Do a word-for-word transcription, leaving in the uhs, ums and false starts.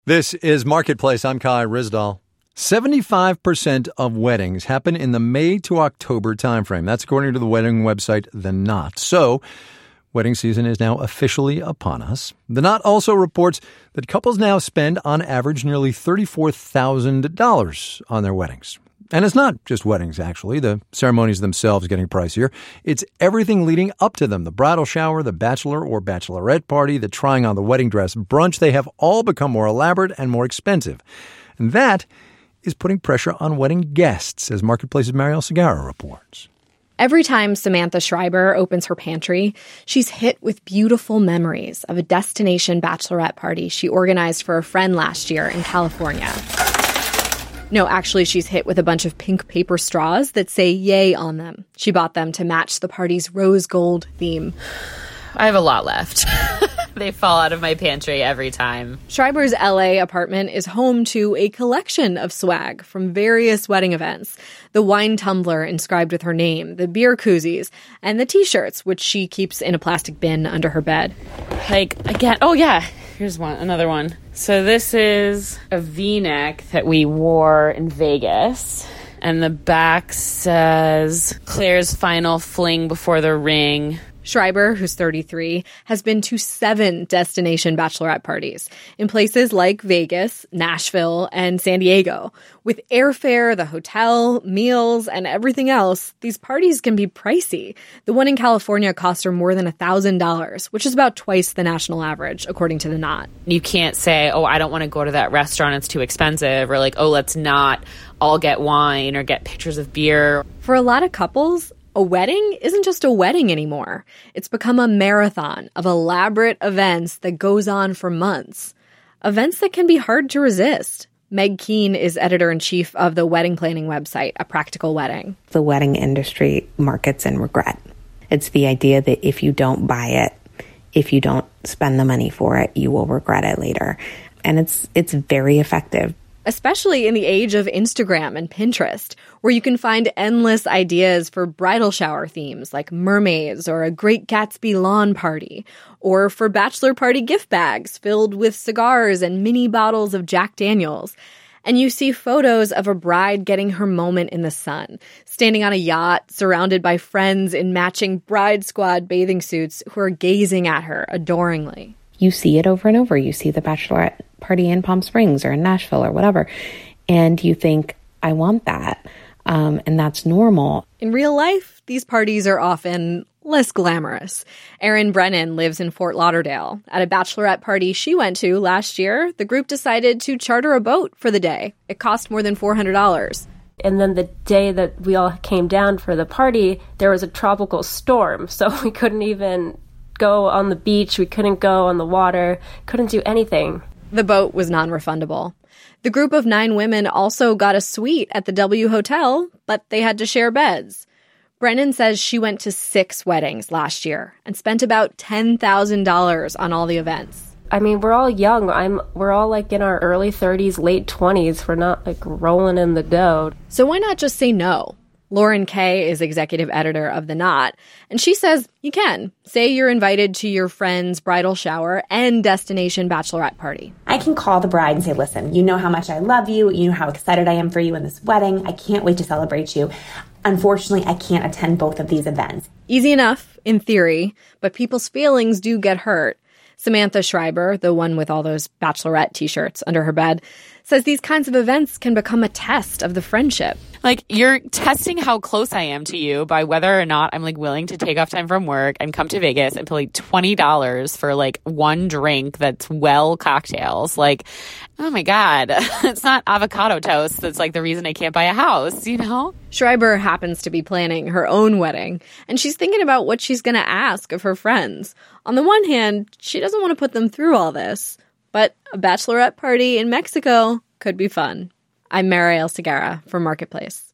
This is Marketplace. I'm Kai Ryssdal. seventy-five percent of weddings happen in the May to October timeframe. That's according to the wedding website, The Knot. So, wedding season is now officially upon us. The Knot also reports that couples now spend, on average, nearly thirty-four thousand dollars on their weddings. And it's not just weddings, actually. The ceremonies themselves getting pricier. It's everything leading up to them. The bridal shower, the bachelor or bachelorette party, the trying on the wedding dress brunch. They have all become more elaborate and more expensive. And that is putting pressure on wedding guests, as Marketplace's Marielle Segarra reports. Every time Samantha Schreiber opens her pantry, she's hit with beautiful memories of a destination bachelorette party she organized for a friend last year in California. No, actually, she's hit with a bunch of pink paper straws that say yay on them. She bought them to match the party's rose gold theme. I have a lot left. They fall out of my pantry every time. Schreiber's L A apartment is home to a collection of swag from various wedding events. The wine tumbler inscribed with her name, the beer koozies, and the T-shirts, which she keeps in a plastic bin under her bed. Like, again, oh yeah, here's one, another one. So this is a V-neck that we wore in Vegas. And the back says, Claire's final fling before the ring. Schreiber, who's thirty-three, has been to seven destination bachelorette parties in places like Vegas, Nashville, and San Diego. With airfare, the hotel, meals, and everything else, these parties can be pricey. The one in California cost her more than one thousand dollars, which is about twice the national average, according to The Knot. You can't say, oh, I don't want to go to that restaurant, it's too expensive, or like, oh, let's not all get wine or get pictures of beer. For a lot of couples, a wedding isn't just a wedding anymore. It's become a marathon of elaborate events that goes on for months. Events that can be hard to resist. Meg Keane is editor-in-chief of the wedding planning website, A Practical Wedding. The wedding industry markets in regret. It's the idea that if you don't buy it, if you don't spend the money for it, you will regret it later. And it's it's very effective. Especially in the age of Instagram and Pinterest, where you can find endless ideas for bridal shower themes like mermaids or a Great Gatsby lawn party, or for bachelor party gift bags filled with cigars and mini bottles of Jack Daniels. And you see photos of a bride getting her moment in the sun, standing on a yacht surrounded by friends in matching bride squad bathing suits who are gazing at her adoringly. You see it over and over. You see the bachelorette party in Palm Springs or in Nashville or whatever, and you think, I want that. Um, and that's normal. In real life, these parties are often less glamorous. Erin Brennan lives in Fort Lauderdale. At a bachelorette party she went to last year, the group decided to charter a boat for the day. It cost more than four hundred dollars. And then the day that we all came down for the party, there was a tropical storm, so we couldn't even go on the beach, we couldn't go on the water, couldn't do anything. The boat was non-refundable. The group of nine women also got a suite at the W Hotel, but they had to share beds. Brennan says she went to six weddings last year and spent about ten thousand dollars on all the events. I mean, we're all young. I'm. We're all like in our early thirties, late twenties. We're not like rolling in the dough. So why not just say no? Lauren Kay is executive editor of The Knot, and she says you can. Say you're invited to your friend's bridal shower and destination bachelorette party. I can call the bride and say, listen, you know how much I love you. You know how excited I am for you in this wedding. I can't wait to celebrate you. Unfortunately, I can't attend both of these events. Easy enough, in theory, but people's feelings do get hurt. Samantha Schreiber, the one with all those bachelorette T-shirts under her bed, says these kinds of events can become a test of the friendship. Like, you're testing how close I am to you by whether or not I'm, like, willing to take off time from work and come to Vegas and pay, like, twenty dollars for, like, one drink that's well cocktails. Like, oh, my God. It's not avocado toast that's, like, the reason I can't buy a house, you know? Schreiber happens to be planning her own wedding, and she's thinking about what she's going to ask of her friends. On the one hand, she doesn't want to put them through all this, but a bachelorette party in Mexico could be fun. I'm Marielle Segarra for Marketplace.